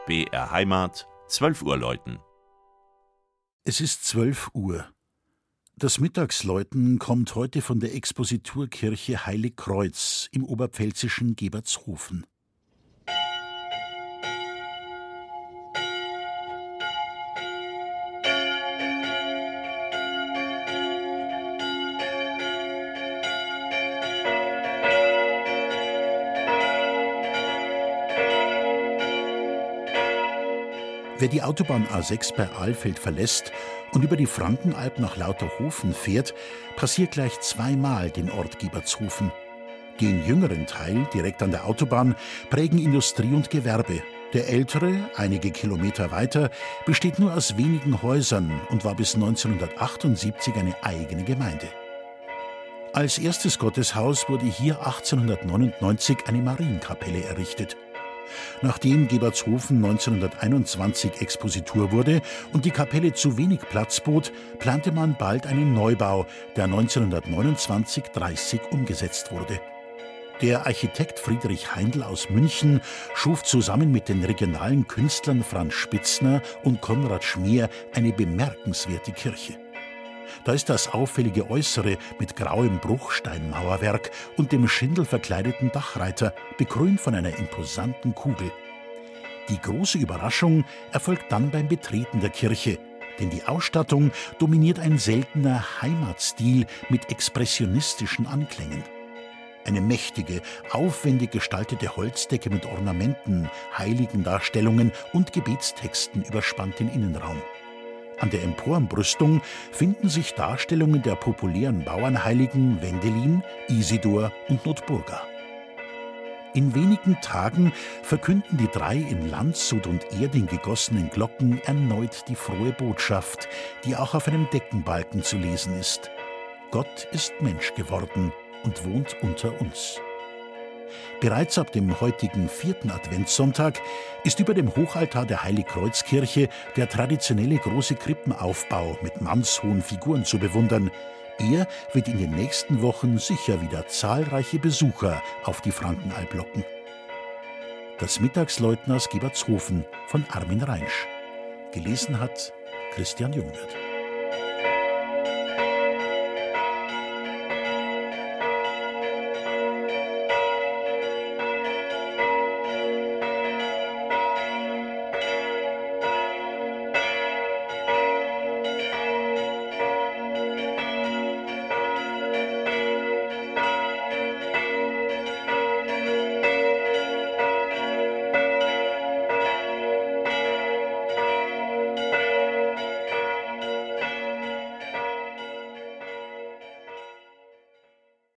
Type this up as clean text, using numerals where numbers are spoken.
BR Heimat, 12 Uhr läuten. Es ist 12 Uhr. Das Mittagsläuten kommt heute von der Expositurkirche Heiligkreuz im oberpfälzischen Gebertshofen. Wer die Autobahn A6 bei Alfeld verlässt und über die Frankenalb nach Lauterhofen fährt, passiert gleich zweimal den Ort Gebertshofen. Den jüngeren Teil, direkt an der Autobahn, prägen Industrie und Gewerbe. Der ältere, einige Kilometer weiter, besteht nur aus wenigen Häusern und war bis 1978 eine eigene Gemeinde. Als erstes Gotteshaus wurde hier 1899 eine Marienkapelle errichtet. Nachdem Gebertshofen 1921 Expositur wurde und die Kapelle zu wenig Platz bot, plante man bald einen Neubau, der 1929/30 umgesetzt wurde. Der Architekt Friedrich Heindl aus München schuf zusammen mit den regionalen Künstlern Franz Spitzner und Konrad Schmier eine bemerkenswerte Kirche. Da ist das auffällige Äußere mit grauem Bruchsteinmauerwerk und dem schindelverkleideten Dachreiter, bekrönt von einer imposanten Kugel. Die große Überraschung erfolgt dann beim Betreten der Kirche, denn die Ausstattung dominiert ein seltener Heimatstil mit expressionistischen Anklängen. Eine mächtige, aufwendig gestaltete Holzdecke mit Ornamenten, Heiligendarstellungen und Gebetstexten überspannt den Innenraum. An der Emporenbrüstung finden sich Darstellungen der populären Bauernheiligen Wendelin, Isidor und Notburga. In wenigen Tagen verkünden die drei in Landshut und Erding gegossenen Glocken erneut die frohe Botschaft, die auch auf einem Deckenbalken zu lesen ist. Gott ist Mensch geworden und wohnt unter uns. Bereits ab dem heutigen 4. Adventssonntag ist über dem Hochaltar der Heiligkreuzkirche der traditionelle große Krippenaufbau mit mannshohen Figuren zu bewundern. Er wird in den nächsten Wochen sicher wieder zahlreiche Besucher auf die Frankenalb locken. Das Mittagsläuten aus Gebertshofen von Armin Reinsch. Gelesen hat Christian Jungwirth.